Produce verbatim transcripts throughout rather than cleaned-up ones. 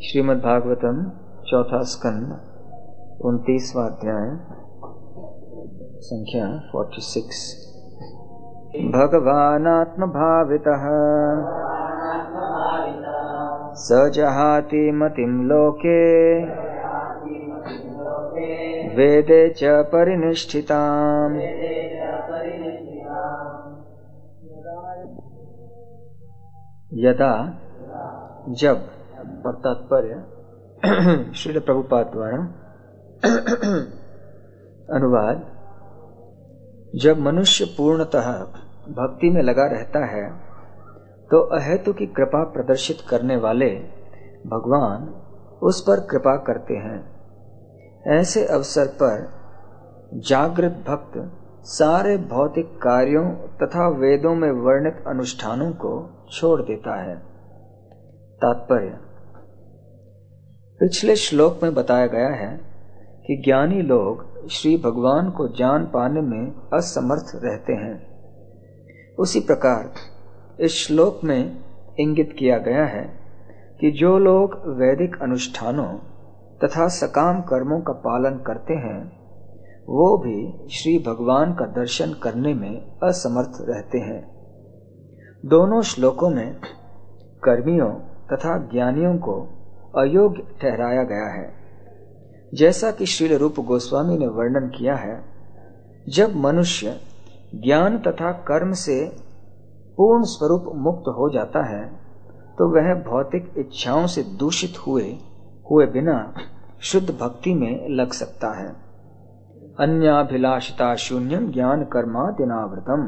श्रीमद् भागवतम चौथा स्कंद उनतीसवां अध्याय संख्या छियालीस। भगवानात्म भावितः स जहाति मतिं लोके वेदे च परिनिष्ठिताम्। यदा जब और तात्पर्य श्रील प्रभुपाद द्वारा अनुवाद। जब मनुष्य पूर्णतः भक्ति में लगा रहता है तो अहेतु की कृपा प्रदर्शित करने वाले भगवान उस पर कृपा करते हैं। ऐसे अवसर पर जागृत भक्त सारे भौतिक कार्यों तथा वेदों में वर्णित अनुष्ठानों को छोड़ देता है। तात्पर्य पिछले श्लोक में बताया गया है कि ज्ञानी लोग श्री भगवान को जान पाने में असमर्थ रहते हैं। उसी प्रकार इस श्लोक में इंगित किया गया है कि जो लोग वैदिक अनुष्ठानों तथा सकाम कर्मों का पालन करते हैं वो भी श्री भगवान का दर्शन करने में असमर्थ रहते हैं। दोनों श्लोकों में कर्मियों तथा ज्ञानियों को अयोग्य ठहराया गया है। जैसा कि श्रील रूप गोस्वामी ने वर्णन किया है, जब मनुष्य ज्ञान तथा कर्म से पूर्ण स्वरूप मुक्त हो जाता है तो वह भौतिक इच्छाओं से दूषित हुए हुए बिना शुद्ध भक्ति में लग सकता है। अन्याभिलाषिता शून्यम ज्ञान कर्मादिनावृतम।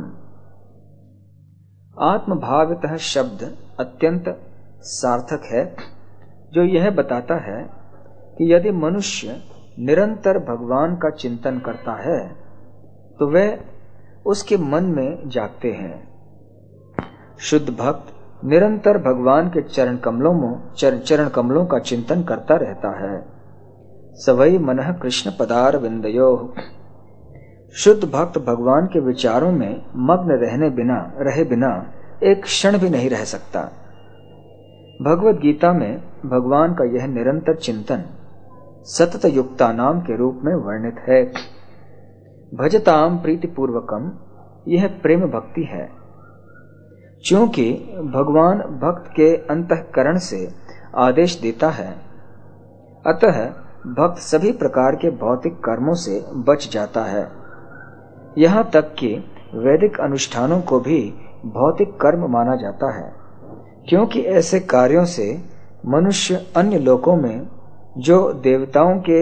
आत्मभावितः शब्द अत्यंत सार्थक है, जो यह बताता है कि यदि मनुष्य निरंतर भगवान का चिंतन करता है तो वह उसके मन में जागते हैं। शुद्ध भक्त निरंतर भगवान के चरण कमलों में चरण, चरण कमलों का चिंतन करता रहता है। सवै मनः कृष्ण पदार विंदयोः। शुद्ध भक्त भगवान के विचारों में मग्न रहने बिना रहे बिना एक क्षण भी नहीं रह सकता। भगवद गीता में भगवान का यह निरंतर चिंतन सतत युक्ता नाम के रूप में वर्णित है। भजताम प्रीति पूर्वकम, यह प्रेम भक्ति है। क्योंकि भगवान भक्त के अंतःकरण से आदेश देता है, अतः भक्त सभी प्रकार के भौतिक कर्मों से बच जाता है। यहाँ तक कि वैदिक अनुष्ठानों को भी भौतिक कर्म माना जाता है, क्योंकि ऐसे कार्यों से मनुष्य अन्य लोकों में जो देवताओं के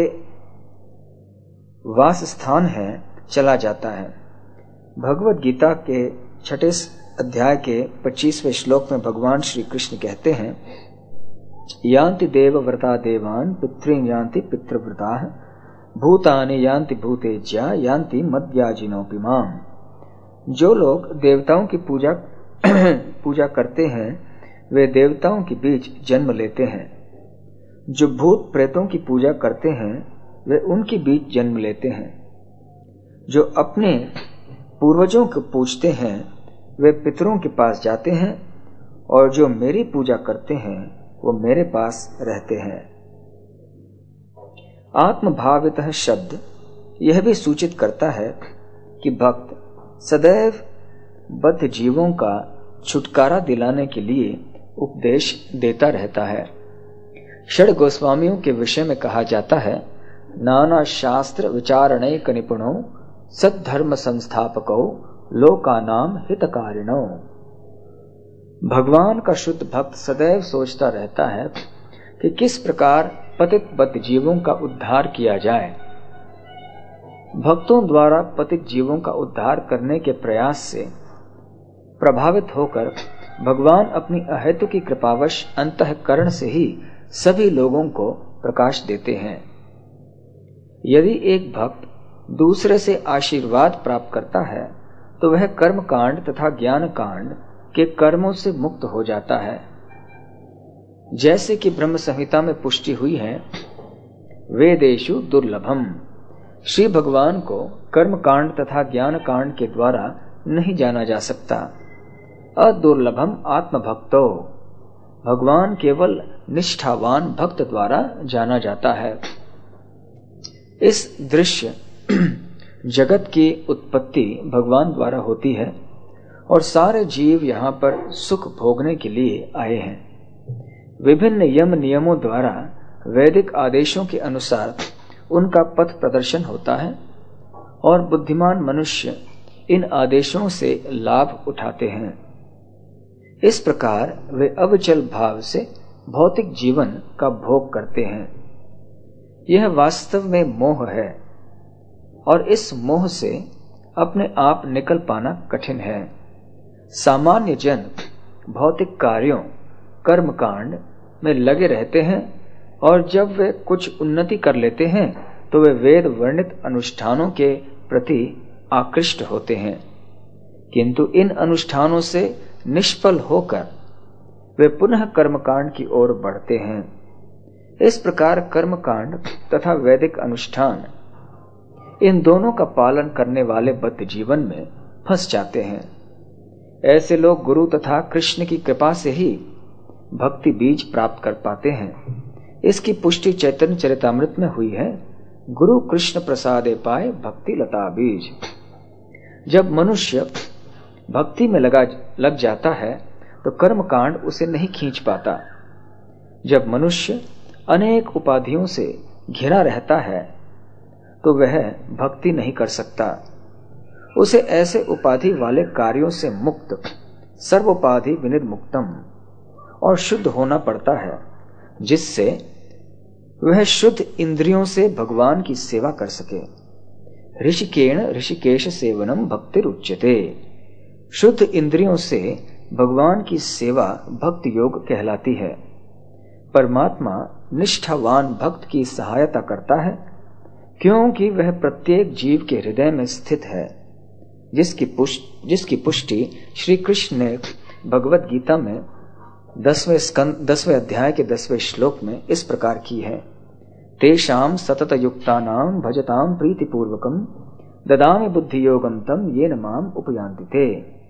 वास स्थान है चला जाता है। भगवद गीता के छठे अध्याय के पच्चीसवें श्लोक में भगवान श्री कृष्ण कहते हैं, यान्ति देवव्रता देवान् पितॄन् यान्ति पितृव्रताः भूतानि यान्ति भूतेज्या यान्ति मद्याजिनोऽपि माम्। जो लोग देवताओं की पूजा पूजा करते हैं वे देवताओं के बीच जन्म लेते हैं। जो भूत प्रेतों की पूजा करते हैं वे उनके बीच जन्म लेते हैं। जो अपने पूर्वजों को पूजते हैं वे पितरों के पास जाते हैं, और जो मेरी पूजा करते हैं वो मेरे पास रहते हैं। आत्मभावितः शब्द यह भी सूचित करता है कि भक्त सदैव बद्ध जीवों का छुटकारा दिलाने के लिए उपदेश देता रहता है। षड गोस्वामियों के विषय में कहा जाता है, नाना शास्त्र विचारणैक निपुणो सद्धर्म संस्थापको लोकानाम हितकारिणो। भगवान का शुद्ध भक्त सदैव सोचता रहता है कि किस प्रकार पतित बद्ध जीवों का उद्धार किया जाए। भक्तों द्वारा पतित जीवों का उद्धार करने के प्रयास से प्रभावित होकर भगवान अपनी अहेतु की कृपावश अंतःकरण से ही सभी लोगों को प्रकाश देते हैं। यदि एक भक्त दूसरे से आशीर्वाद प्राप्त करता है तो वह कर्म कांड तथा ज्ञान कांड के कर्मों से मुक्त हो जाता है। जैसे कि ब्रह्म संहिता में पुष्टि हुई है, वेदेषु दुर्लभम। श्री भगवान को कर्म कांड तथा ज्ञान कांड के द्वारा नहीं जाना जा सकता। अदुर्लभम आत्मभक्तो। भगवान केवल निष्ठावान भक्त द्वारा जाना जाता है। इस दृश्य जगत की उत्पत्ति भगवान द्वारा होती है और सारे जीव यहाँ पर सुख भोगने के लिए आए हैं। विभिन्न यम नियमों द्वारा वैदिक आदेशों के अनुसार उनका पथ प्रदर्शन होता है और बुद्धिमान मनुष्य इन आदेशों से लाभ उठाते हैं। इस प्रकार वे अविचल भाव से भौतिक जीवन का भोग करते हैं। यह वास्तव में मोह है और इस मोह से अपने आप निकल पाना कठिन है। सामान्य जन भौतिक कार्यों कर्मकांड में लगे रहते हैं और जब वे कुछ उन्नति कर लेते हैं तो वे वेद वर्णित अनुष्ठानों के प्रति आकृष्ट होते हैं, किंतु इन अनुष्ठानों से निष्फल होकर वे पुनः कर्मकांड की ओर बढ़ते हैं। इस प्रकार कर्मकांड तथा वैदिक अनुष्ठान इन दोनों का पालन करने वाले बद्ध जीवन में फंस जाते हैं। ऐसे लोग गुरु तथा कृष्ण की कृपा से ही भक्ति बीज प्राप्त कर पाते हैं। इसकी पुष्टि चैतन्य चरितामृत में हुई है। गुरु कृष्ण प्रसादे पाए भक्ति लता बीज। जब मनुष्य भक्ति में लगा लग जाता है तो कर्मकांड उसे नहीं खींच पाता। जब मनुष्य अनेक उपाधियों से घिरा रहता है तो वह भक्ति नहीं कर सकता। उसे ऐसे उपाधि वाले कार्यों से मुक्त सर्वोपाधि विनिर्मुक्तम और शुद्ध होना पड़ता है, जिससे वह शुद्ध इंद्रियों से भगवान की सेवा कर सके। ऋषिकेण ऋषिकेश सेवनम भक्तिर उच्यते। शुद्ध इंद्रियों से भगवान की सेवा भक्ति योग कहलाती है। परमात्मा निष्ठावान भक्त की सहायता करता है, क्योंकि वह प्रत्येक जीव के हृदय में स्थित है, जिसकी पुष्टि जिसकी पुष्टि श्री कृष्ण ने भगवत गीता में दसवें स्कंद दसवें अध्याय के दसवें श्लोक में इस प्रकार की है। तेषाम सतत युक्तानाम भजताम प्रीतिपूर्वकम ददामि बुद्धि योगम तम येन माम उपयान्ति ते।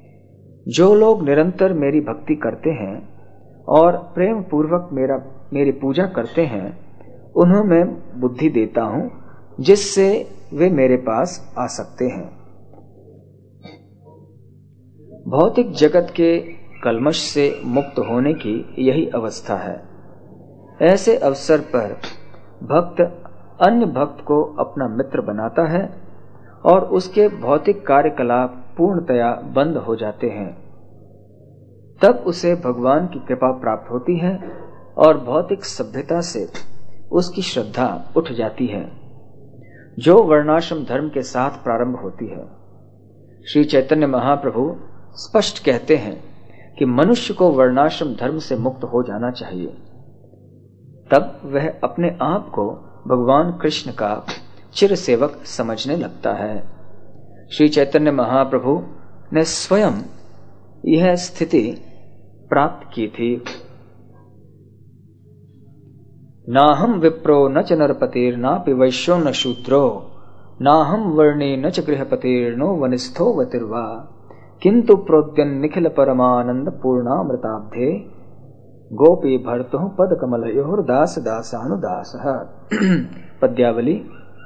जो लोग निरंतर मेरी भक्ति करते हैं और प्रेम पूर्वक मेरा मेरी पूजा करते हैं, उन्हें मैं बुद्धि देता हूं, जिससे वे मेरे पास आ सकते हैं। भौतिक जगत के कल्मश से मुक्त होने की यही अवस्था है। ऐसे अवसर पर भक्त अन्य भक्त को अपना मित्र बनाता है और उसके भौतिक कार्यकलाप पूर्णतया बंद हो जाते हैं। तब उसे भगवान की कृपा प्राप्त होती है और भौतिक सभ्यता से उसकी श्रद्धा उठ जाती है, जो वर्णाश्रम धर्म के साथ प्रारंभ होती है। श्री चैतन्य महाप्रभु स्पष्ट कहते हैं कि मनुष्य को वर्णाश्रम धर्म से मुक्त हो जाना चाहिए, तब वह अपने आप को भगवान कृष्ण का चिर सेवक समझने लगता है। श्री चैतन्य महाप्रभु ने स्वयं यह स्थिति प्राप्त की थी। नाहम विप्रो न च नरपतिर्नापि वैश्यो न शूद्रो नाहम वर्णे न च गृहपतिर्नो वनिस्थो वतिर्वा किंतु प्रोद्यन निखिल परमानंद पूर्णामृताब्धे गोपी भर्तु पद कमलयोर दास दासानुदास। पद्यावली।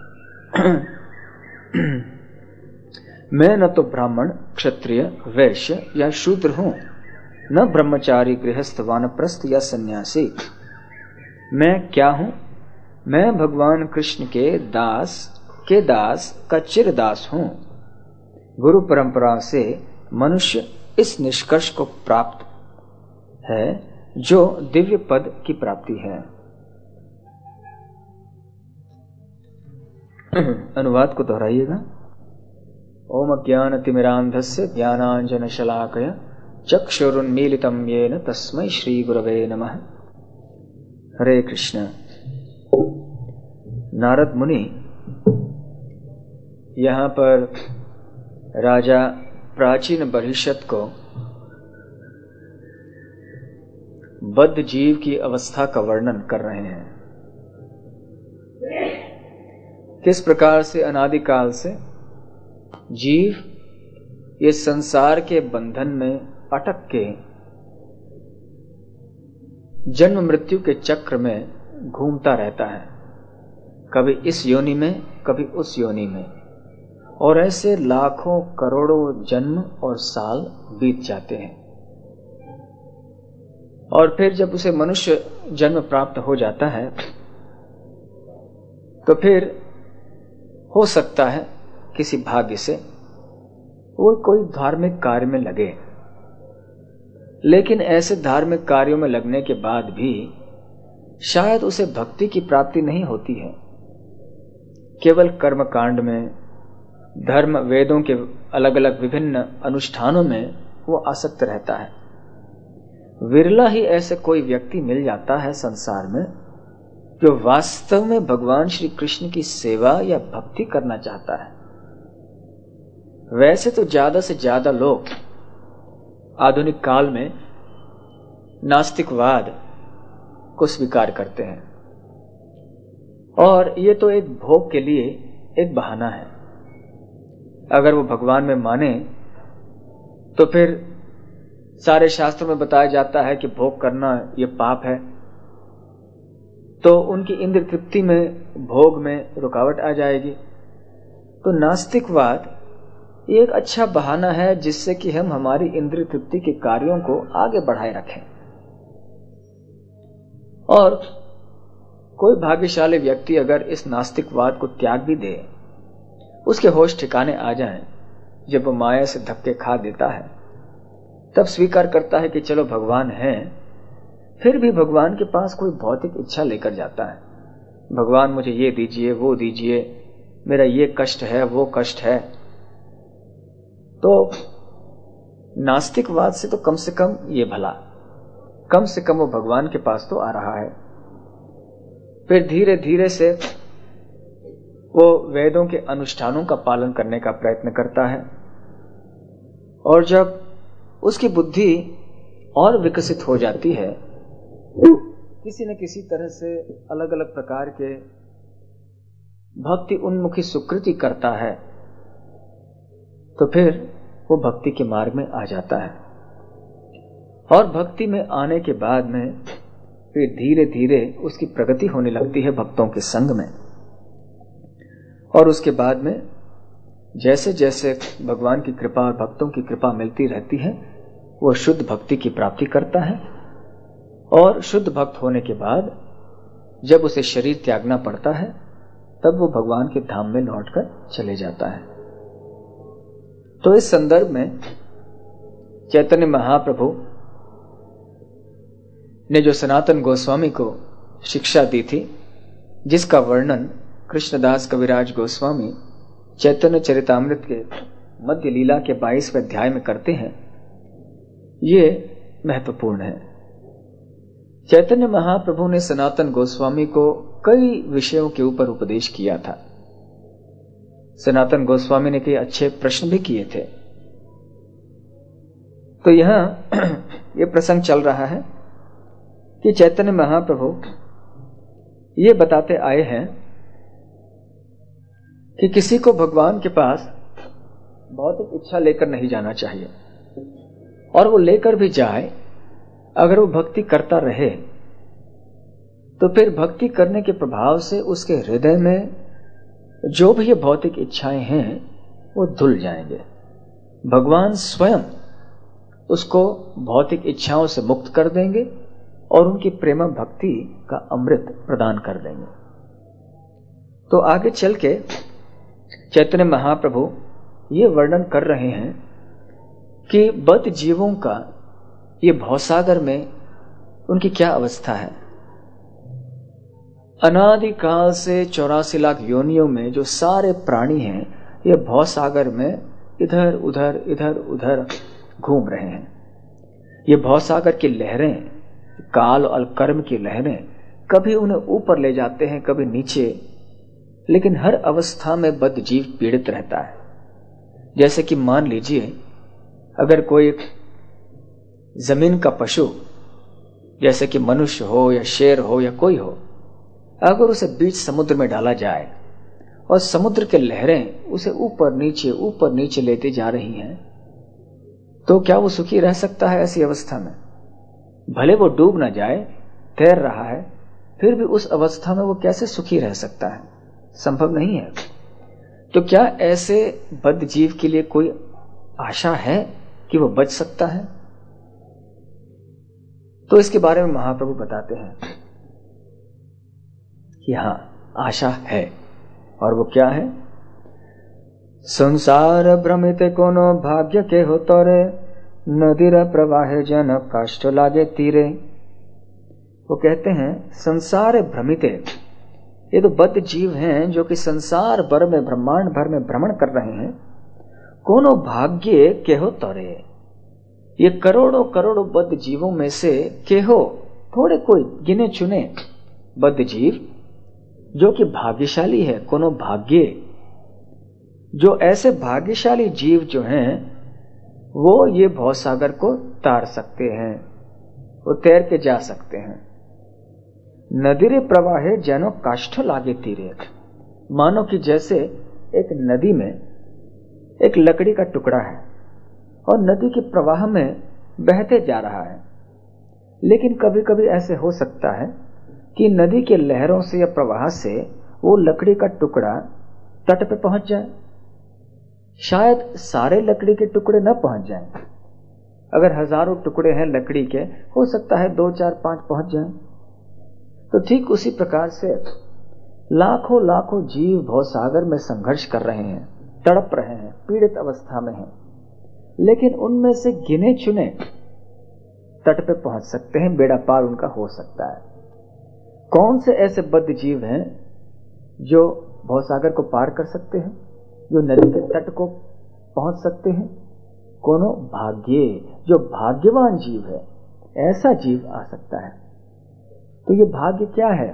मैं न तो ब्राह्मण क्षत्रिय वैश्य या शूद्र हूं, न ब्रह्मचारी गृहस्थ वानप्रस्थ या सन्यासी। मैं क्या हूं? मैं भगवान कृष्ण के दास के दास का चिरदास हूं। गुरु परंपरा से मनुष्य इस निष्कर्ष को प्राप्त है, जो दिव्य पद की प्राप्ति है। अनुवाद को दोहराइएगा। ओम अज्ञानतिमिरान्धस्य ज्ञानाञ्जनशलाकया चक्षुरुन्मीलितं येन तस्मै श्री गुरवे नमः। हरे कृष्ण। नारद मुनि यहाँ पर राजा प्राचीन बर्हिषत को बद्ध जीव की अवस्था का वर्णन कर रहे हैं। किस प्रकार से अनादिकाल से जीव ये संसार के बंधन में अटक के जन्म मृत्यु के चक्र में घूमता रहता है, कभी इस योनि में कभी उस योनि में, और ऐसे लाखों करोड़ों जन्म और साल बीत जाते हैं। और फिर जब उसे मनुष्य जन्म प्राप्त हो जाता है तो फिर हो सकता है किसी भाग्य से वो कोई धार्मिक कार्य में लगे, लेकिन ऐसे धार्मिक कार्यों में लगने के बाद भी शायद उसे भक्ति की प्राप्ति नहीं होती है। केवल कर्म कांड में, धर्म वेदों के अलग अलग विभिन्न अनुष्ठानों में वो आसक्त रहता है। विरला ही ऐसे कोई व्यक्ति मिल जाता है संसार में जो वास्तव में भगवान श्री कृष्ण की सेवा या भक्ति करना चाहता है। वैसे तो ज्यादा से ज्यादा लोग आधुनिक काल में नास्तिकवाद को स्वीकार करते हैं, और ये तो एक भोग के लिए एक बहाना है। अगर वो भगवान में माने तो फिर सारे शास्त्रों में बताया जाता है कि भोग करना ये पाप है, तो उनकी इंद्रिय तृप्ति में, भोग में रुकावट आ जाएगी। तो नास्तिकवाद एक अच्छा बहाना है जिससे कि हम हमारी इंद्रिय तृप्ति के कार्यों को आगे बढ़ाए रखें। और कोई भाग्यशाली व्यक्ति अगर इस नास्तिकवाद को त्याग भी दे, उसके होश ठिकाने आ जाएं, जब वो माया से धक्के खा देता है, तब स्वीकार करता है कि चलो भगवान है, फिर भी भगवान के पास कोई भौतिक इच्छा लेकर जाता है। भगवान मुझे ये दीजिए, वो दीजिए, मेरा ये कष्ट है, वो कष्ट है। तो नास्तिकवाद से तो कम से कम ये भला, कम से कम वो भगवान के पास तो आ रहा है। फिर धीरे धीरे से वो वेदों के अनुष्ठानों का पालन करने का प्रयत्न करता है, और जब उसकी बुद्धि और विकसित हो जाती है, किसी न किसी तरह से अलग अलग प्रकार के भक्ति उन्मुखी सुकृति करता है, तो फिर वो भक्ति के मार्ग में आ जाता है। और भक्ति में आने के बाद में फिर धीरे धीरे उसकी प्रगति होने लगती है भक्तों के संग में, और उसके बाद में जैसे जैसे भगवान की कृपा और भक्तों की कृपा मिलती रहती है, वो शुद्ध भक्ति की प्राप्ति करता है। और शुद्ध भक्त होने के बाद जब उसे शरीर त्यागना पड़ता है, तब वो भगवान के धाम में लौटकर चले जाता है। तो इस संदर्भ में चैतन्य महाप्रभु ने जो सनातन गोस्वामी को शिक्षा दी थी, जिसका वर्णन कृष्णदास कविराज गोस्वामी चैतन्य चरितामृत के मध्य लीला के बाईसवें अध्याय में करते हैं, ये महत्वपूर्ण है। चैतन्य महाप्रभु ने सनातन गोस्वामी को कई विषयों के ऊपर उपदेश किया था। सनातन गोस्वामी ने कई अच्छे प्रश्न भी किए थे। तो यहां ये प्रसंग चल रहा है कि चैतन्य महाप्रभु ये बताते आए हैं कि किसी को भगवान के पास भौतिक इच्छा लेकर नहीं जाना चाहिए, और वो लेकर भी जाए, अगर वो भक्ति करता रहे तो फिर भक्ति करने के प्रभाव से उसके हृदय में जो भी ये भौतिक इच्छाएं हैं वो धुल जाएंगे। भगवान स्वयं उसको भौतिक इच्छाओं से मुक्त कर देंगे और उनकी प्रेम भक्ति का अमृत प्रदान कर देंगे। तो आगे चल के चैतन्य महाप्रभु ये वर्णन कर रहे हैं कि बद्ध जीवों का ये भवसागर में उनकी क्या अवस्था है। अनादिकाल से चौरासी लाख योनियों में जो सारे प्राणी हैं, ये भवसागर में इधर उधर इधर उधर घूम रहे हैं। ये भवसागर की लहरें, काल और कर्म की लहरें, कभी उन्हें ऊपर ले जाते हैं, कभी नीचे, लेकिन हर अवस्था में बद्ध जीव पीड़ित रहता है। जैसे कि मान लीजिए अगर कोई जमीन का पशु, जैसे कि मनुष्य हो या शेर हो या कोई हो, अगर उसे बीच समुद्र में डाला जाए और समुद्र के लहरें उसे ऊपर नीचे ऊपर नीचे लेते जा रही हैं, तो क्या वो सुखी रह सकता है ऐसी अवस्था में? भले वो डूब ना जाए, तैर रहा है, फिर भी उस अवस्था में वो कैसे सुखी रह सकता है? संभव नहीं है। तो क्या ऐसे बद्ध जीव के लिए कोई आशा है कि वो बच सकता है? तो इसके बारे में महाप्रभु बताते हैं कि हां, आशा है। और वो क्या है? संसार भ्रमित कोनो भाग्य के हो तोरे, नदीर प्रवाहे जन कष्ट लागे तीरे। वो कहते हैं संसार भ्रमित, ये तो बद्ध जीव हैं जो कि संसार भर में, ब्रह्मांड भर में भ्रमण कर रहे हैं। कोनो भाग्य केहो तोरे, ये करोड़ों करोड़ों बद्ध जीवों में से केहो, थोड़े कोई गिने चुने बद्ध जीव जो कि भाग्यशाली है। कोनो भाग्य, जो ऐसे भाग्यशाली जीव जो हैं वो ये भवसागर को तार सकते हैं, वो तैर के जा सकते हैं। नदीरे प्रवाहे जनो काष्ठ लागे तीरे, मानो कि जैसे एक नदी में एक लकड़ी का टुकड़ा है और नदी के प्रवाह में बहते जा रहा है, लेकिन कभी कभी ऐसे हो सकता है कि नदी के लहरों से या प्रवाह से वो लकड़ी का टुकड़ा तट पे पहुंच जाए। शायद सारे लकड़ी के टुकड़े न पहुंच जाएं। अगर हजारों टुकड़े हैं लकड़ी के, हो सकता है दो चार पांच पहुंच जाएं। तो ठीक उसी प्रकार से लाखों लाखों जीव भवसागर में संघर्ष कर रहे हैं, तड़प रहे हैं, पीड़ित अवस्था में हैं, लेकिन उनमें से गिने चुने तट पे पहुंच सकते हैं, बेड़ा पार उनका हो सकता है। कौन से ऐसे बद्ध जीव हैं जो भवसागर को पार कर सकते हैं, जो नदी के तट को पहुंच सकते हैं? कोनो भाग्य, जो भाग्यवान जीव है, ऐसा जीव आ सकता है। तो ये भाग्य क्या है?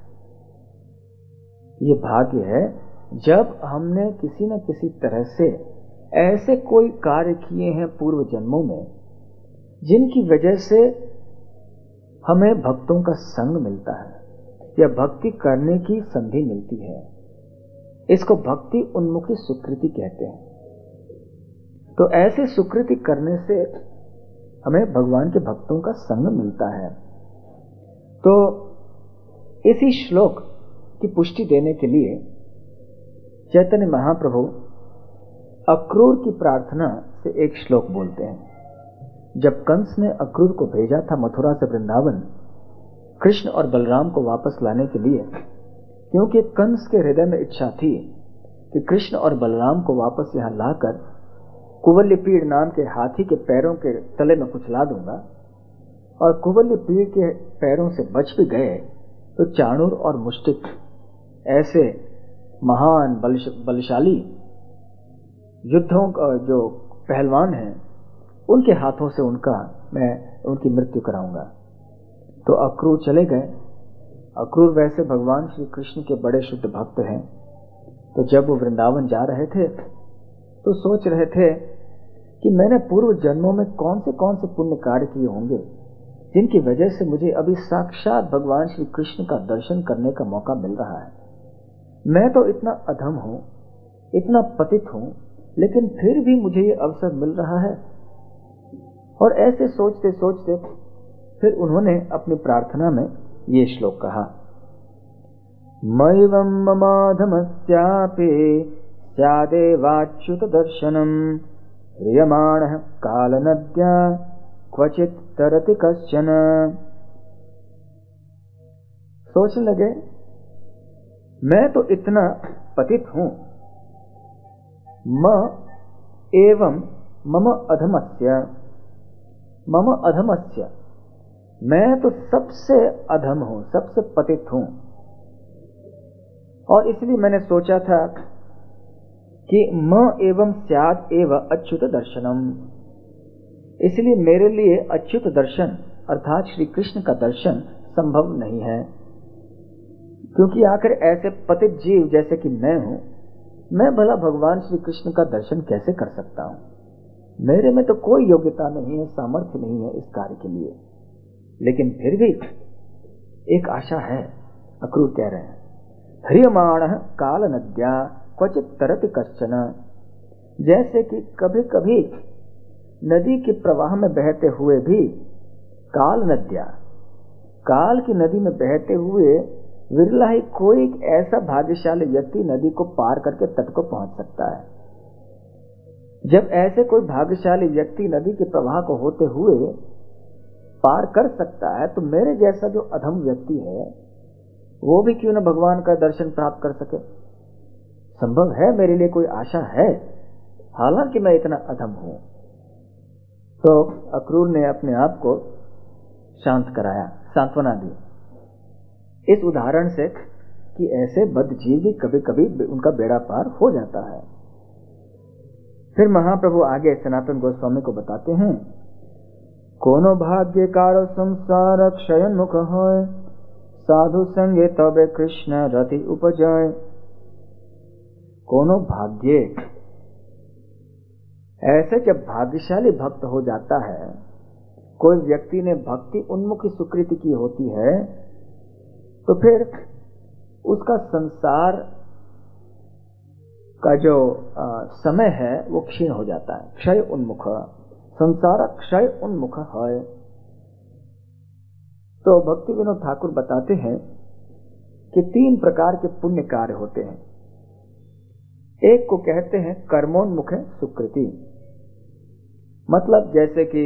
ये भाग्य है जब हमने किसी न किसी तरह से ऐसे कोई कार्य किए हैं पूर्व जन्मों में जिनकी वजह से हमें भक्तों का संग मिलता है या भक्ति करने की संधि मिलती है। इसको भक्ति उन्मुखी सुकृति कहते हैं। तो ऐसे सुकृति करने से हमें भगवान के भक्तों का संग मिलता है। तो इसी श्लोक की पुष्टि देने के लिए चैतन्य महाप्रभु अक्रूर की प्रार्थना से एक श्लोक बोलते हैं। जब कंस ने अक्रूर को भेजा था मथुरा से वृंदावन कृष्ण और बलराम को वापस लाने के लिए, क्योंकि कंस के हृदय में इच्छा थी कि कृष्ण और बलराम को वापस यहां लाकर कुवल्यपीड़ नाम के हाथी के पैरों के तले में कुचला दूंगा, और कुवल्यपीड़ के पैरों से बच भी गए तो चाणूर और मुष्टिक ऐसे महान बलशाली युद्धों का जो पहलवान हैं, उनके हाथों से उनका मैं उनकी मृत्यु कराऊंगा। तो अक्रूर चले गए। अक्रूर वैसे भगवान श्री कृष्ण के बड़े शुद्ध भक्त हैं। तो जब वो वृंदावन जा रहे थे तो सोच रहे थे कि मैंने पूर्व जन्मों में कौन से कौन से पुण्य कार्य किए होंगे जिनकी वजह से मुझे अभी साक्षात भगवान श्री कृष्ण का दर्शन करने का मौका मिल रहा है। मैं तो इतना अधम हूं, इतना पतित हूं, लेकिन फिर भी मुझे ये अवसर मिल रहा है। और ऐसे सोचते सोचते फिर उन्होंने अपनी प्रार्थना में ये श्लोक कहा, मैवं ममाधमस्यापि स्यादेवाच्युत दर्शनम ह्रियमाणः कालनद्या क्वचित तरति कश्चन। सोचने लगे, मैं तो इतना पतित हूं, म एवं मम अधमस्य, मम अधमस्य, मैं तो सबसे अधम हूं, सबसे पतित हूं। और इसलिए मैंने सोचा था कि म एवं स्याद एव अच्युत दर्शनम, इसलिए मेरे लिए अच्युत दर्शन अर्थात श्री कृष्ण का दर्शन संभव नहीं है, क्योंकि आखिर ऐसे पतित जीव जैसे कि मैं हूं, मैं भला भगवान श्री कृष्ण का दर्शन कैसे कर सकता हूं? मेरे में तो कोई योग्यता नहीं है, सामर्थ्य नहीं है इस कार्य के लिए। लेकिन फिर भी एक आशा है। अक्रूर कह रहे हैं, ह्रियमाणः काल नद्या क्वचित तरति कश्चन, जैसे कि कभी कभी नदी के प्रवाह में बहते हुए भी काल नद्या, काल की नदी में बहते हुए विरला ही कोई ऐसा भाग्यशाली व्यक्ति नदी को पार करके तट को पहुंच सकता है। जब ऐसे कोई भाग्यशाली व्यक्ति नदी के प्रवाह को होते हुए पार कर सकता है, तो मेरे जैसा जो अधम व्यक्ति है वो भी क्यों न भगवान का दर्शन प्राप्त कर सके। संभव है, मेरे लिए कोई आशा है, हालांकि मैं इतना अधम हूं। तो अक्रूर ने अपने आप को शांत कराया, सांत्वना दी इस उदाहरण से कि ऐसे बद्धजीव भी कभी कभी उनका बेड़ा पार हो जाता है। फिर महाप्रभु आगे सनातन गोस्वामी को बताते हैं, कोनो भाग्यकार संसार क्षयोन्मुख होय, साधु संगे तबे कृष्ण रति उपजय। कोनो भाग्य, ऐसे जब भाग्यशाली भक्त हो जाता है, कोई व्यक्ति ने भक्ति उन्मुखी सुकृति की होती है, तो फिर उसका संसार का जो आ, समय है वो क्षीण हो जाता है। क्षय उन्मुख, संसार क्षय उन्मुख है। तो भक्ति विनोद ठाकुर बताते हैं कि तीन प्रकार के पुण्य कार्य होते हैं। एक को कहते हैं कर्मोन्मुख सुकृति, मतलब जैसे कि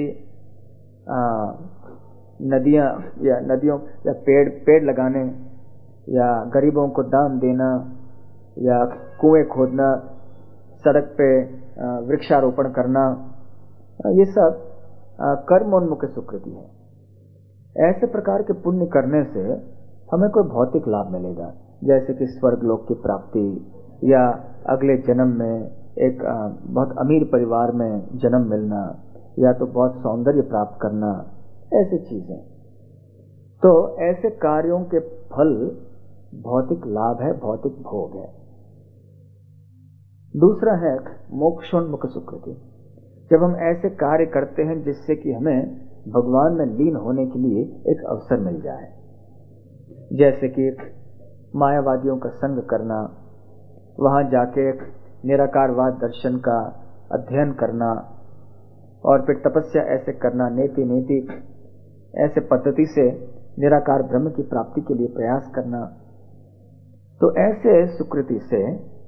नदियां या नदियों या पेड़ पेड़ लगाने, या गरीबों को दान देना, या कुएं खोदना, सड़क पे वृक्षारोपण करना, ये सब कर्मोन्मुख सुकृति है। ऐसे प्रकार के पुण्य करने से हमें कोई भौतिक लाभ मिलेगा, जैसे कि स्वर्ग लोक की प्राप्ति, या अगले जन्म में एक बहुत अमीर परिवार में जन्म मिलना, या तो बहुत सौंदर्य प्राप्त करना, ऐसी चीजें। तो ऐसे कार्यों के फल भौतिक लाभ है, भौतिक भोग है। दूसरा है मोक्षोन्मुख सुकृति, जब हम ऐसे कार्य करते हैं जिससे कि हमें भगवान में लीन होने के लिए एक अवसर मिल जाए, जैसे कि मायावादियों का संग करना, वहां जाके निराकारवाद दर्शन का अध्ययन करना, और फिर तपस्या ऐसे करना, नेति नेति ऐसे पद्धति से निराकार ब्रह्म की प्राप्ति के लिए प्रयास करना। तो ऐसे सुकृति से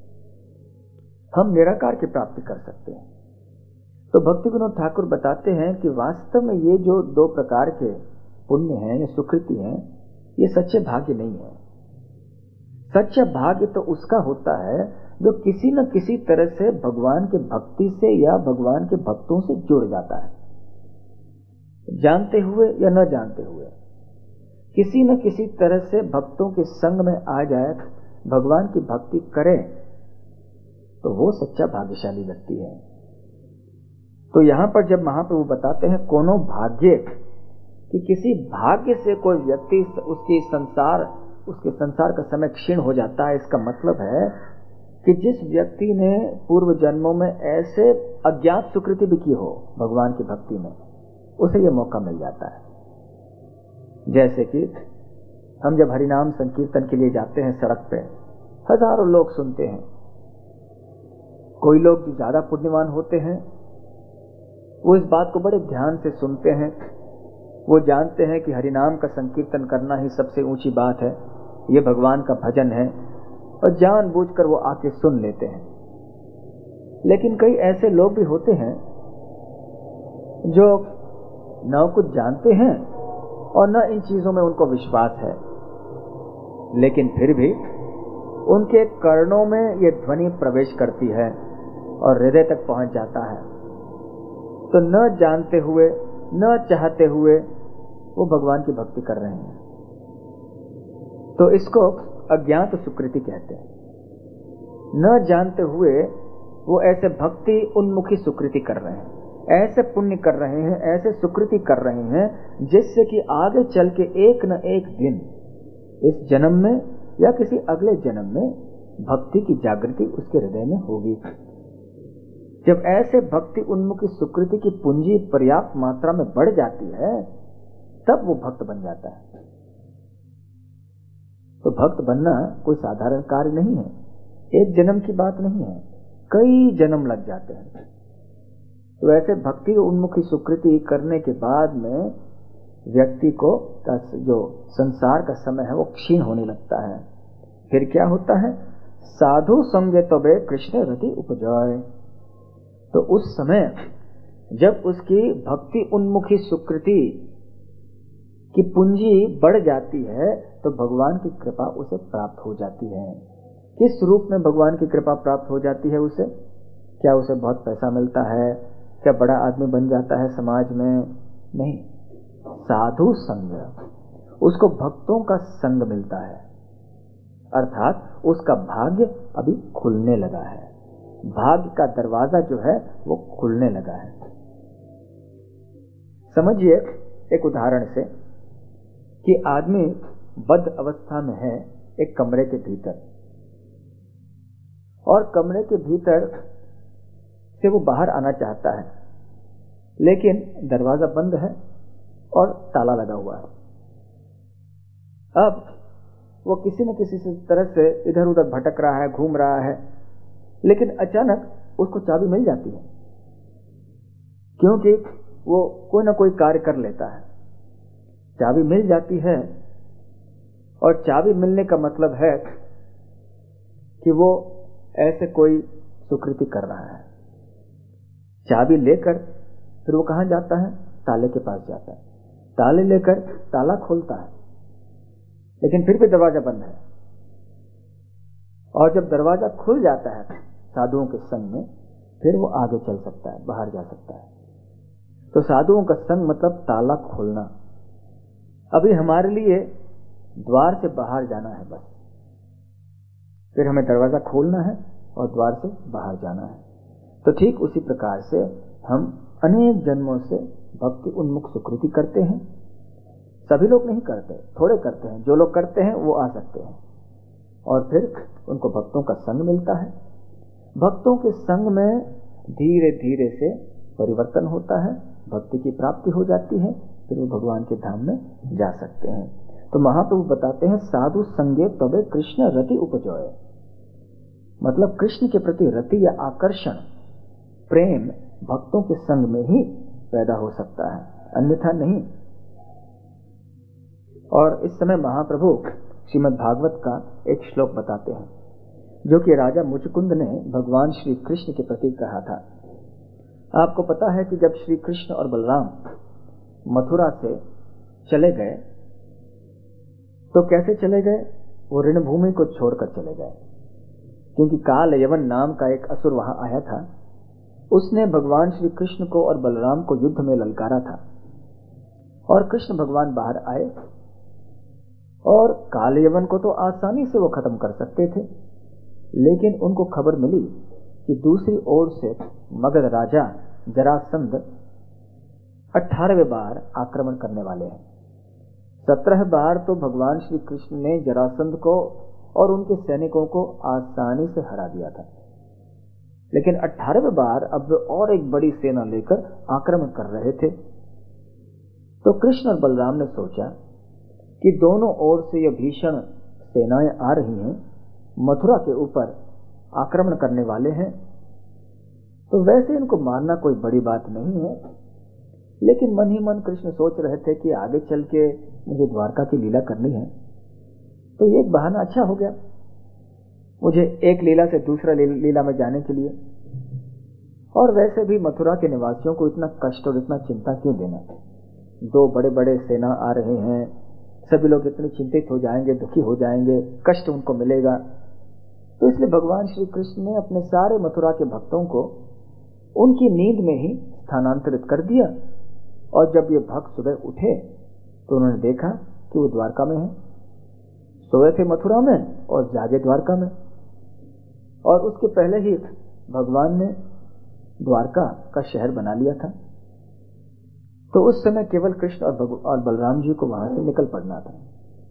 हम निराकार की प्राप्ति कर सकते हैं। तो भक्ति विनोद ठाकुर बताते हैं कि वास्तव में ये जो दो प्रकार के पुण्य हैं, ये सुकृति हैं, ये सच्चे भाग्य नहीं है। सच्चा भाग्य तो उसका होता है जो किसी न किसी तरह से भगवान के भक्ति से या भगवान के भक्तों से जुड़ जाता है, जानते हुए या न जानते हुए, किसी न किसी तरह से भक्तों के संग में आ जाए, भगवान की भक्ति करे, तो वो सच्चा भाग्यशाली व्यक्ति है। तो यहां पर जब महाप्रभु बताते हैं कोनो भाग्य, कि किसी भाग्य से कोई व्यक्ति उसकी संसार उसके संसार का समय क्षीण हो जाता है, इसका मतलब है कि जिस व्यक्ति ने पूर्व जन्मों में ऐसे अज्ञात सुकृति भी की हो भगवान की भक्ति में, उसे यह मौका मिल जाता है। जैसे कि हम जब हरिनाम संकीर्तन के लिए जाते हैं, सड़क पे हजारों लोग सुनते हैं। कोई लोग जो ज्यादा पुण्यवान होते हैं वो इस बात को बड़े ध्यान से सुनते हैं, वो जानते हैं कि हरिनाम का संकीर्तन करना ही सबसे ऊंची बात है, ये भगवान का भजन है, और जानबूझकर वो आके सुन लेते हैं। लेकिन कई ऐसे लोग भी होते हैं जो न कुछ जानते हैं और न इन चीजों में उनको विश्वास है, लेकिन फिर भी उनके कर्णों में ये ध्वनि प्रवेश करती है और हृदय तक पहुंच जाता है। तो न जानते हुए न चाहते हुए वो भगवान की भक्ति कर रहे हैं। तो इसको अज्ञात सुकृति कहते हैं। न जानते हुए वो ऐसे भक्ति उन्मुखी सुकृति कर रहे हैं, ऐसे पुण्य कर रहे हैं, ऐसे सुकृति कर रहे हैं, जिससे कि आगे चल के एक न एक दिन इस जन्म में या किसी अगले जन्म में भक्ति की जागृति उसके हृदय में होगी। जब ऐसे भक्ति उन्मुखी सुकृति की पूंजी पर्याप्त मात्रा में बढ़ जाती है, तब वो भक्त बन जाता है। तो भक्त बनना कोई साधारण कार्य नहीं है, एक जन्म की बात नहीं है, कई जन्म लग जाते हैं। तो ऐसे भक्ति उन्मुखी सुकृति करने के बाद में व्यक्ति को का जो संसार का समय है वो क्षीण होने लगता है। फिर क्या होता है? साधु संगे तबे कृष्ण रति उपजाए। तो उस समय जब उसकी भक्ति उन्मुखी सुकृति की पूंजी बढ़ जाती है तो भगवान की कृपा उसे प्राप्त हो जाती है। किस रूप में भगवान की कृपा प्राप्त हो जाती है उसे? क्या उसे बहुत पैसा मिलता है? क्या बड़ा आदमी बन जाता है समाज में? नहीं, साधु संग, उसको भक्तों का संग मिलता है, अर्थात उसका भाग्य अभी खुलने लगा है। भाग्य का दरवाजा जो है वो खुलने लगा है। समझिए एक उदाहरण से कि आदमी बद्ध अवस्था में है एक कमरे के भीतर, और कमरे के भीतर से वो बाहर आना चाहता है, लेकिन दरवाजा बंद है और ताला लगा हुआ है। अब वो किसी न किसी तरह से इधर उधर भटक रहा है, घूम रहा है, लेकिन अचानक उसको चाबी मिल जाती है, क्योंकि वो कोई ना कोई कार्य कर लेता है। चाबी मिल जाती है, और चाबी मिलने का मतलब है कि वो ऐसे कोई सुकृति कर रहा है। चाबी लेकर फिर वो कहां जाता है? ताले के पास जाता है। ताले लेकर ताला खोलता है, लेकिन फिर भी दरवाजा बंद है। और जब दरवाजा खुल जाता है साधुओं के संग में, फिर वो आगे चल सकता है, बाहर जा सकता है। तो साधुओं का संग मतलब ताला खोलना। अभी हमारे लिए द्वार से बाहर जाना है बस, फिर हमें दरवाजा खोलना है और द्वार से बाहर जाना है। तो ठीक उसी प्रकार से हम अनेक जन्मों से भक्ति उन्मुख सुकृति करते हैं। सभी लोग नहीं करते, थोड़े करते हैं। जो लोग करते हैं वो आ सकते हैं, और फिर उनको भक्तों का संग मिलता है। भक्तों के संग में धीरे धीरे से परिवर्तन होता है, भक्ति की प्राप्ति हो जाती है, फिर वो भगवान के धाम में जा सकते हैं। तो महाप्रभु बताते हैं साधु संगे तबे कृष्ण रति उपजोए, मतलब कृष्ण के प्रति रति या आकर्षण, प्रेम भक्तों के संग में ही पैदा हो सकता है, अन्यथा नहीं। और इस समय महाप्रभु श्रीमद् भागवत का एक श्लोक बताते हैं, जो कि राजा मुचकुंद ने भगवान श्री कृष्ण के प्रति कहा था। आपको पता है कि जब श्री कृष्ण और बलराम मथुरा से चले गए तो कैसे चले गए? वो ऋणभूमि को छोड़कर चले गए, क्योंकि काल यवन नाम का एक असुर वहां आया था। उसने भगवान श्री कृष्ण को और बलराम को युद्ध में ललकारा था, और कृष्ण भगवान बाहर आए, और काल यवन को तो आसानी से वो खत्म कर सकते थे, लेकिन उनको खबर मिली कि दूसरी ओर से मगध राजा जरासंध अठारहवें बार आक्रमण करने वाले हैं। सत्रह बार तो भगवान श्री कृष्ण ने जरासंध को और उनके सैनिकों को आसानी से हरा दिया था, लेकिन अठारहवें बार अब और एक बड़ी सेना लेकर आक्रमण कर रहे थे। तो कृष्ण और बलराम ने सोचा कि दोनों ओर से ये भीषण सेनाएं आ रही हैं, मथुरा के ऊपर आक्रमण करने वाले हैं, तो वैसे इनको मारना कोई बड़ी बात नहीं है। लेकिन मन ही मन कृष्ण सोच रहे थे कि आगे चल के मुझे द्वारका की लीला करनी है, तो ये एक बहाना अच्छा हो गया मुझे एक लीला से दूसरा लीला में जाने के लिए। और वैसे भी मथुरा के निवासियों को इतना कष्ट और इतना चिंता क्यों देना? दो बड़े बड़े सेना आ रहे हैं, सभी लोग इतने चिंतित हो जाएंगे, दुखी हो जाएंगे, कष्ट उनको मिलेगा। तो इसलिए भगवान श्री कृष्ण ने अपने सारे मथुरा के भक्तों को उनकी नींद में ही स्थानांतरित कर दिया, और जब ये भक्त सुबह उठे तो उन्होंने देखा कि वो द्वारका में है। सोए थे मथुरा में और जागे द्वारका में, और उसके पहले ही भगवान ने द्वारका का शहर बना लिया था। तो उस समय केवल कृष्ण और, और बलराम जी को वहां से निकल पड़ना था।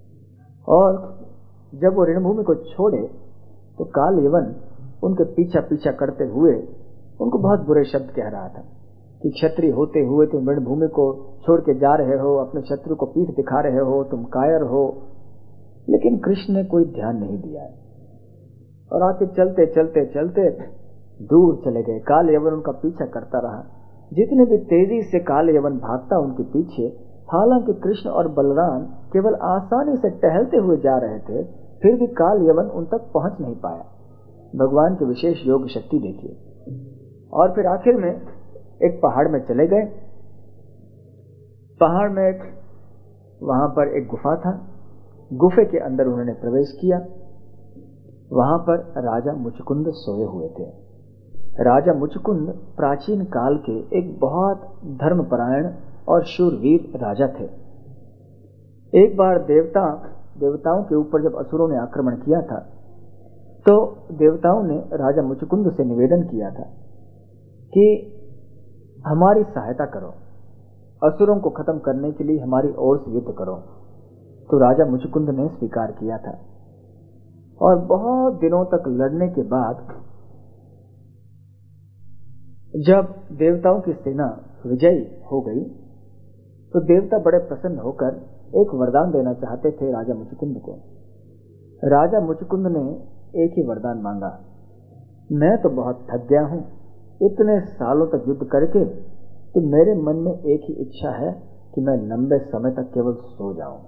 और जब वो ऋणभूमि को छोड़े तो काल यवन उनके पीछा पीछा करते हुए उनको बहुत बुरे शब्द कह रहा था कि क्षत्रिय होते हुए तुम रणभूमि को छोड़ के जा रहे हो, अपने शत्रु को पीठ दिखा रहे हो, तुम कायर हो। लेकिन कृष्ण ने कोई ध्यान नहीं दिया और आके चलते चलते चलते दूर चले गए। काल यवन उनका पीछा करता रहा। जितने भी तेजी से काल यवन भागता उनके पीछे, हालांकि कृष्ण और बलराम केवल आसानी से टहलते हुए जा रहे थे, फिर भी काल यवन उन तक पहुंच नहीं पाया। भगवान की विशेष योग शक्ति देखिए। और फिर आखिर में एक पहाड़ में चले गए। पहाड़ में एक वहां पर एक गुफा था। गुफे के अंदर उन्होंने प्रवेश किया। वहां पर राजा मुचकुंद सोए हुए थे। राजा मुचकुंद प्राचीन काल के एक बहुत धर्मपरायण और शूरवीर राजा थे। एक बार देवता देवताओं के ऊपर जब असुरों ने आक्रमण किया था, तो देवताओं ने राजा मुचकुंद से निवेदन किया था कि हमारी सहायता करो, असुरों को खत्म करने के लिए हमारी ओर से युद्ध करो। तो राजा मुचकुंद ने स्वीकार किया था। और बहुत दिनों तक लड़ने के बाद जब देवताओं की सेना विजयी हो गई, तो देवता बड़े प्रसन्न होकर एक वरदान देना चाहते थे राजा मुचकुंद को। राजा मुचकुंद ने एक ही वरदान मांगा, मैं तो बहुत थक गया हूं, इतने सालों तक युद्ध करके, तो मेरे मन में एक ही इच्छा है कि मैं लंबे समय तक केवल सो जाऊं।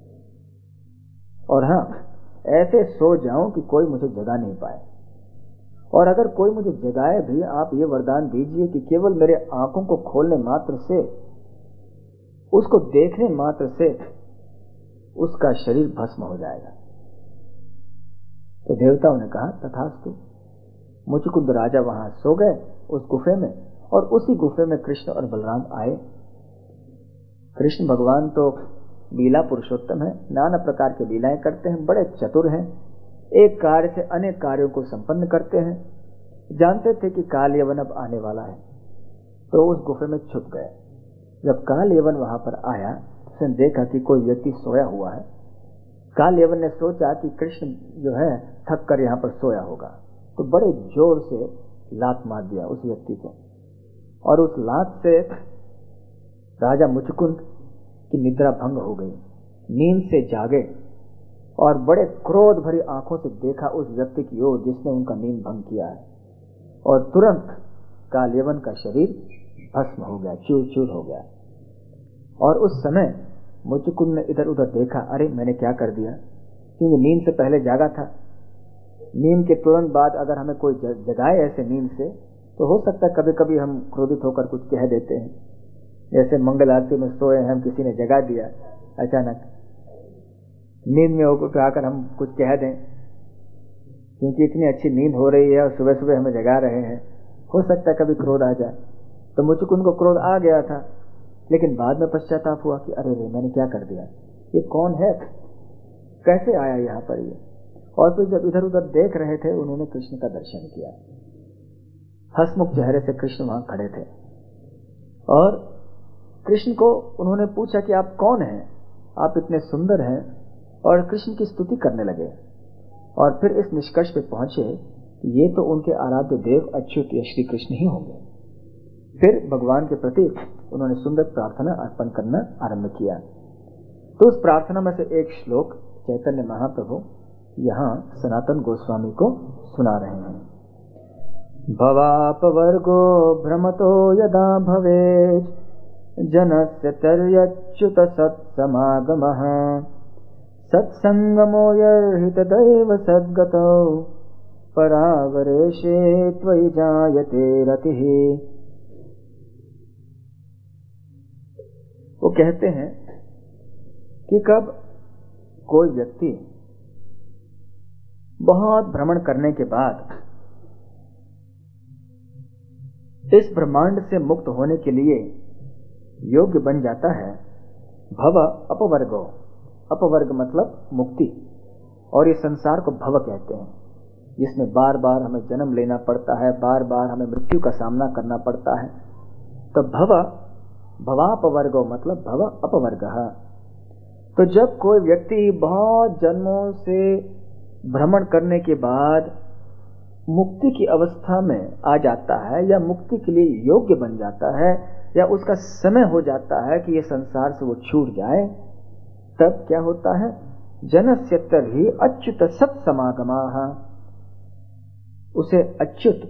और हां, ऐसे सो जाऊं कि कोई मुझे जगा नहीं पाए। और अगर कोई मुझे जगाए भी, आप ये वरदान दीजिए कि केवल मेरे आंखों को खोलने मात्र से, उसको देखने मात्र से उसका शरीर भस्म हो जाएगा। तो देवताओं ने कहा तथास्तु। मुचकुंद राजा वहां सो गए उस गुफे में, और उसी गुफे में कृष्ण और बलराम आए। कृष्ण भगवान तो लीला पुरुषोत्तम है, नाना प्रकार की लीलाएं करते हैं, बड़े चतुर हैं, एक कार्य से अनेक कार्यों को संपन्न करते हैं। जानते थे कि काल यवन अब आने वाला है, तो उस गुफे में छुप गए। जब काल यवन वहां पर आया, उसने देखा कि कोई व्यक्ति सोया हुआ है। काल यवन ने सोचा कि कृष्ण जो है थक कर यहाँ पर सोया होगा, तो बड़े जोर से लात मार दिया उस व्यक्ति को। और उस लात से राजा मुचकुंद की निद्रा भंग हो गई, नींद से जागे और बड़े क्रोध भरी आंखों से देखा उस व्यक्ति की ओर जिसने उनका नींद भंग किया है। और तुरंत काल यवन का शरीर भस्म हो गया, चूर चूर हो गया। और उस समय मुचकुंद ने इधर उधर देखा, अरे मैंने क्या कर दिया, क्योंकि नींद से पहले जागा था। नींद के तुरंत बाद अगर हमें कोई जगाए ऐसे नींद से, तो हो सकता है कभी कभी हम क्रोधित होकर कुछ कह देते हैं। जैसे मंगल आरती में सोए हैं, हम किसी ने जगा दिया अचानक, नींद में होकर आकर हम कुछ कह दें, क्योंकि इतनी अच्छी नींद हो रही है और सुबह सुबह हमें जगा रहे हैं, हो सकता है कभी क्रोध आ जाए। तो मुचकुंद को क्रोध आ गया था, लेकिन बाद में पश्चाताप हुआ कि अरे रे मैंने क्या कर दिया, ये कौन है, कैसे आया यहाँ पर ये। और फिर जब इधर उधर देख रहे थे, उन्होंने कृष्ण का दर्शन किया। हंसमुख चेहरे से कृष्ण वहां खड़े थे और कृष्ण को उन्होंने पूछा कि आप कौन हैं, आप इतने सुंदर हैं, और कृष्ण की स्तुति करने लगे। और फिर इस निष्कर्ष पे पहुंचे कि ये तो उनके आराध्य देव अच्युत श्री कृष्ण ही होंगे। फिर भगवान के प्रति उन्होंने सुंदर प्रार्थना अर्पण करना आरंभ किया। तो उस प्रार्थना में से एक श्लोक चैतन्य महाप्रभु यहाँ सनातन गोस्वामी को सुना रहे हैं। भवापवर्गो भ्रमतो यदा भवेत् जनस्य तर्यच्युत सत्समागमः सत्संगमो यर्हि तदैव सद्गतौ परावरेशे त्वयि जायते रतिः। वो कहते हैं कि कब कोई व्यक्ति बहुत भ्रमण करने के बाद इस ब्रह्मांड से मुक्त होने के लिए योग्य बन जाता है, भव अपवर्गो, अपवर्ग मतलब मुक्ति, और इस संसार को भव कहते हैं, जिसमें बार बार हमें जन्म लेना पड़ता है, बार बार हमें मृत्यु का सामना करना पड़ता है। तो भव भवापवर्गो मतलब भव अपवर्गः। तो जब कोई व्यक्ति बहुत जन्मों से भ्रमण करने के बाद मुक्ति की अवस्था में आ जाता है, या मुक्ति के लिए योग्य बन जाता है, या उसका समय हो जाता है कि ये संसार से वो छूट जाए, तब क्या होता है, जनस्य तर्हि अच्युत सत्समागमाः, उसे अच्युत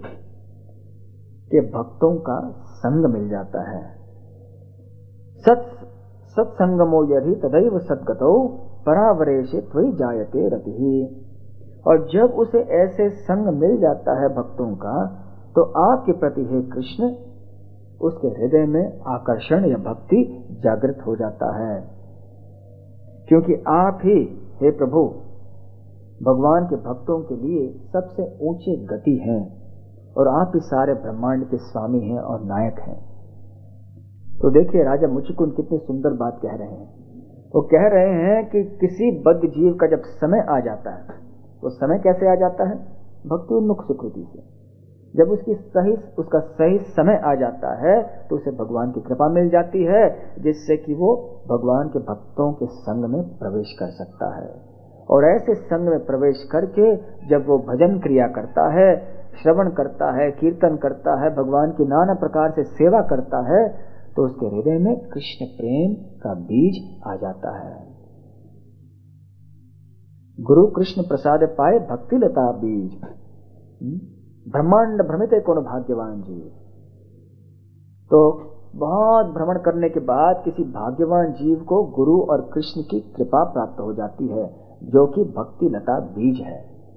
के भक्तों का संग मिल जाता है। सत सत्संगमो यदि तदैव सद्गतौ परावरेशे त्वयि जायते रतिः। और जब उसे ऐसे संग मिल जाता है भक्तों का, तो आपके प्रति हे कृष्ण उसके हृदय में आकर्षण या भक्ति जागृत हो जाता है, क्योंकि आप ही हे प्रभु भगवान के भक्तों के लिए सबसे ऊंचे गति हैं और आप ही सारे ब्रह्मांड के स्वामी हैं और नायक हैं। तो देखिए राजा मुचुकुंद कितनी सुंदर बात कह रहे हैं। वो कह रहे हैं कि किसी बद्ध जीव का जब समय आ जाता है, वो समय कैसे आ जाता है? भक्ति उन्मुख सुकृति से। जब उसकी सही उसका सही समय आ जाता है तो उसे भगवान की कृपा मिल जाती है, जिससे कि वो भगवान के भक्तों के संग में प्रवेश कर सकता है। और ऐसे संग में प्रवेश करके जब वो भजन क्रिया करता है, श्रवण करता है, कीर्तन करता है, भगवान की नाना प्रकार से सेवा करता है, तो उसके हृदय में कृष्ण प्रेम का बीज आ जाता है। गुरु कृष्ण प्रसाद पाए भक्ति लता बीज, ब्रह्मांड भ्रमित कौन भाग्यवान जीव। तो बहुत भ्रमण करने के बाद किसी भाग्यवान जीव को गुरु और कृष्ण की कृपा प्राप्त हो जाती है, जो कि भक्ति लता बीज है।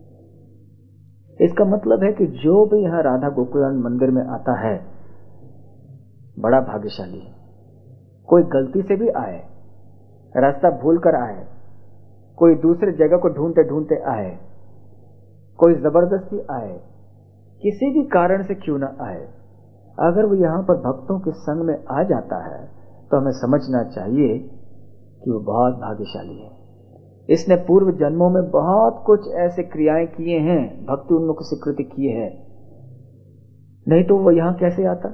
इसका मतलब है कि जो भी यहां राधा गोकुलानंद मंदिर में आता है बड़ा भाग्यशाली है। कोई गलती से भी आए, रास्ता भूल कर आए, कोई दूसरे जगह को ढूंढते ढूंढते आए, कोई जबरदस्ती आए, किसी भी कारण से क्यों ना आए, अगर वो यहां पर भक्तों के संग में आ जाता है तो हमें समझना चाहिए कि वो बहुत भाग्यशाली है। इसने पूर्व जन्मों में बहुत कुछ ऐसे क्रियाएं किए हैं, भक्ति उन्मुख स्वीकृति किए हैं, नहीं तो वो यहां कैसे आता?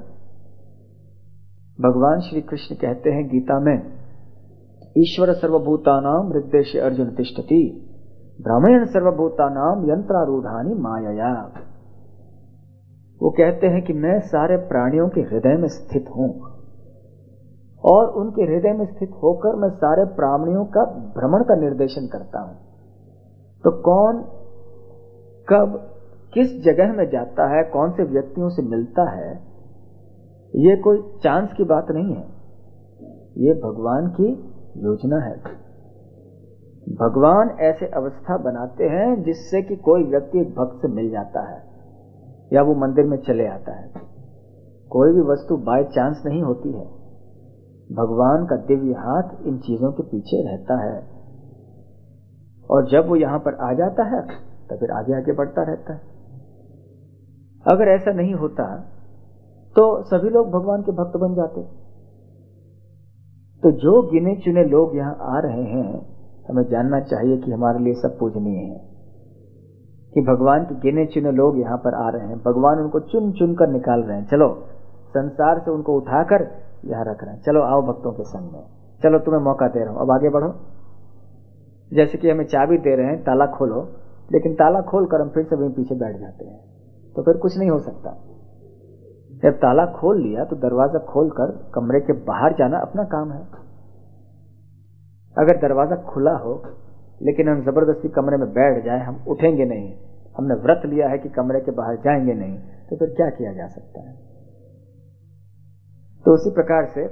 भगवान श्री कृष्ण कहते हैं गीता में, ईश्वर सर्वभूतानां हृदय अर्जुन तिष्ठति ब्राह्मण सर्वभूतानां यंत्रारूढ़ानि मायया। वो कहते हैं कि मैं सारे प्राणियों के हृदय में स्थित हूं और उनके हृदय में स्थित होकर मैं सारे प्राणियों का भ्रमण का निर्देशन करता हूं। तो कौन कब किस जगह में जाता है, कौन से व्यक्तियों से मिलता है, ये कोई चांस की बात नहीं है, ये भगवान की योजना है। भगवान ऐसे अवस्था बनाते हैं जिससे कि कोई व्यक्ति एक भक्त से मिल जाता है या वो मंदिर में चले आता है। कोई भी वस्तु बाय चांस नहीं होती है, भगवान का दिव्य हाथ इन चीजों के पीछे रहता है। और जब वो यहां पर आ जाता है तो फिर आगे आगे बढ़ता रहता है। अगर ऐसा नहीं होता तो सभी लोग भगवान के भक्त बन जाते। तो जो गिने चुने लोग यहां आ रहे हैं, हमें जानना चाहिए कि हमारे लिए सब पूजनीय है, कि भगवान के गिने चुने लोग यहां पर आ रहे हैं। भगवान उनको चुन चुन कर निकाल रहे हैं। चलो संसार से उनको उठाकर यहां रख रहे हैं, चलो आओ भक्तों के संग में, चलो तुम्हें मौका दे रहा हूं, अब आगे बढ़ो। जैसे कि हमें चाबी दे रहे हैं, ताला खोलो, लेकिन ताला खोलकर हम फिर से वहीं पीछे बैठ जाते हैं, तो फिर कुछ नहीं हो सकता। जब ताला खोल लिया तो दरवाजा खोलकर कमरे के बाहर जाना अपना काम है। अगर दरवाजा खुला हो लेकिन हम जबरदस्ती कमरे में बैठ जाए, हम उठेंगे नहीं, हमने व्रत लिया है कि कमरे के बाहर जाएंगे नहीं, तो फिर क्या किया जा सकता है। तो उसी प्रकार से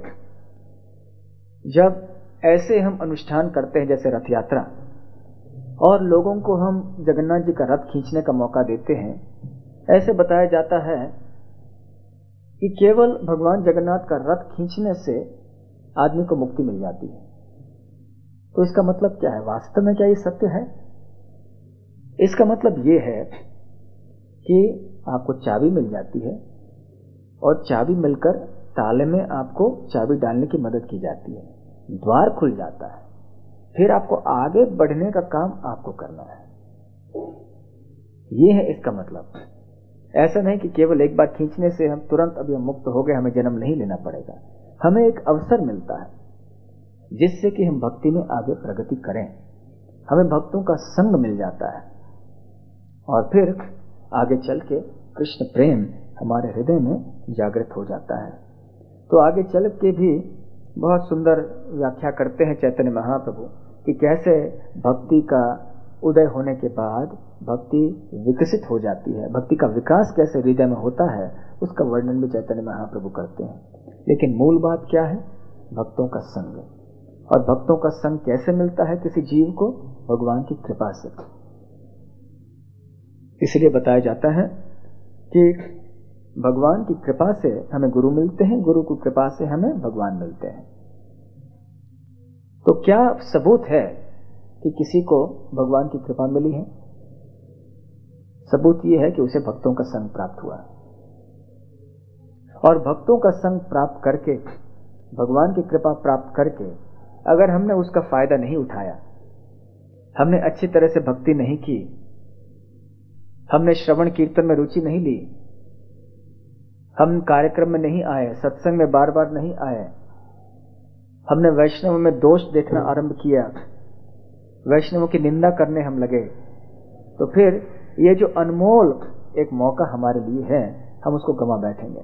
जब ऐसे हम अनुष्ठान करते हैं जैसे रथ यात्रा, और लोगों को हम जगन्नाथ जी का रथ खींचने का मौका देते हैं, ऐसे बताया जाता है कि केवल भगवान जगन्नाथ का रथ खींचने से आदमी को मुक्ति मिल जाती है। तो इसका मतलब क्या है? वास्तव में क्या ये सत्य है? इसका मतलब ये है कि आपको चाबी मिल जाती है और चाबी मिलकर ताले में आपको चाबी डालने की मदद की जाती है, द्वार खुल जाता है, फिर आपको आगे बढ़ने का काम आपको करना है। ये है इसका मतलब। ऐसा नहीं कि केवल एक बार खींचने से हम तुरंत अभी हम मुक्त हो गए, हमें जन्म नहीं लेना पड़ेगा। हमें एक अवसर मिलता है जिससे कि हम भक्ति में आगे प्रगति करें, हमें भक्तों का संग मिल जाता है और फिर आगे चल के कृष्ण प्रेम हमारे हृदय में जागृत हो जाता है। तो आगे चल के भी बहुत सुंदर व्याख्या करते हैं चैतन्य महाप्रभु कि कैसे भक्ति का उदय होने के बाद भक्ति विकसित हो जाती है, भक्ति का विकास कैसे हृदय में होता है, उसका वर्णन भी चैतन्य महाप्रभु करते हैं। लेकिन मूल बात क्या है? भक्तों का संग। और भक्तों का संग कैसे मिलता है किसी जीव को? भगवान की कृपा से। इसलिए बताया जाता है कि भगवान की कृपा से हमें गुरु मिलते हैं, गुरु की कृपा से हमें भगवान मिलते हैं। तो क्या सबूत है कि किसी को भगवान की कृपा मिली है? सबूत यह है कि उसे भक्तों का संग प्राप्त हुआ, और भक्तों का संग प्राप्त करके, भगवान की कृपा प्राप्त करके, अगर हमने उसका फायदा नहीं उठाया, हमने अच्छी तरह से भक्ति नहीं की, हमने श्रवण कीर्तन में रुचि नहीं ली, हम कार्यक्रम में नहीं आए, सत्संग में बार बार नहीं आए, हमने वैष्णव में दोष देखना आरंभ किया, वैष्णवों की निंदा करने हम लगे, तो फिर ये जो अनमोल एक मौका हमारे लिए है, हम उसको गंवा बैठेंगे।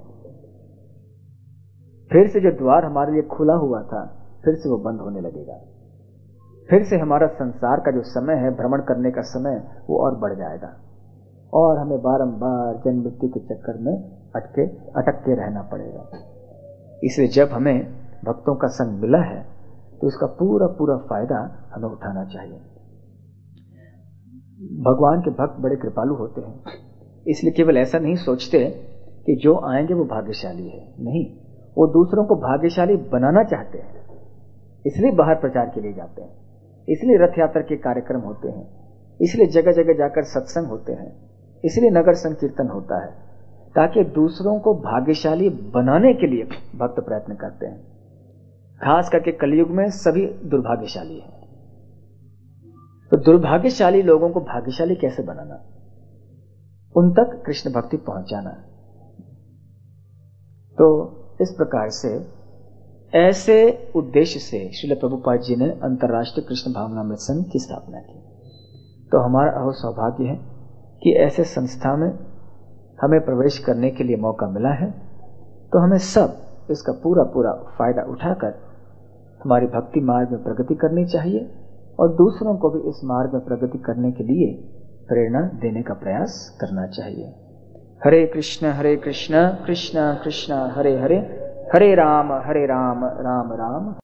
फिर से जो द्वार हमारे लिए खुला हुआ था, फिर से वो बंद होने लगेगा। फिर से हमारा संसार का जो समय है, भ्रमण करने का समय, वो और बढ़ जाएगा, और हमें बारंबार जन्म मृत्यु के चक्कर में अटके अटक के रहना पड़ेगा। इसलिए जब हमें भक्तों का संग मिला है, तो इसका पूरा पूरा फायदा हमें उठाना चाहिए। भगवान के भक्त बड़े कृपालु होते हैं, इसलिए केवल ऐसा नहीं सोचते कि जो आएंगे वो भाग्यशाली है। नहीं, वो दूसरों को भाग्यशाली बनाना चाहते हैं, इसलिए बाहर प्रचार के लिए जाते हैं, इसलिए रथ यात्रा के कार्यक्रम होते हैं, इसलिए जगह जगह जाकर सत्संग होते हैं, इसलिए नगर संकीर्तन होता है, ताकि दूसरों को भाग्यशाली बनाने के लिए भक्त प्रयत्न करते हैं। खास करके कलयुग में सभी दुर्भाग्यशाली हैं, तो दुर्भाग्यशाली लोगों को भाग्यशाली कैसे बनाना, उन तक कृष्ण भक्ति पहुंचाना। तो इस प्रकार से, ऐसे उद्देश्य से श्रील प्रभुपाद जी ने अंतर्राष्ट्रीय कृष्ण भावनामृत संघ की स्थापना की। तो हमारा अहो सौभाग्य है कि ऐसे संस्था में हमें प्रवेश करने के लिए मौका मिला है। तो हमें सब इसका पूरा पूरा फायदा उठाकर हमारी भक्ति मार्ग में प्रगति करनी चाहिए, और दूसरों को भी इस मार्ग में प्रगति करने के लिए प्रेरणा देने का प्रयास करना चाहिए। हरे कृष्ण हरे कृष्ण कृष्ण कृष्ण हरे हरे, हरे राम हरे राम राम राम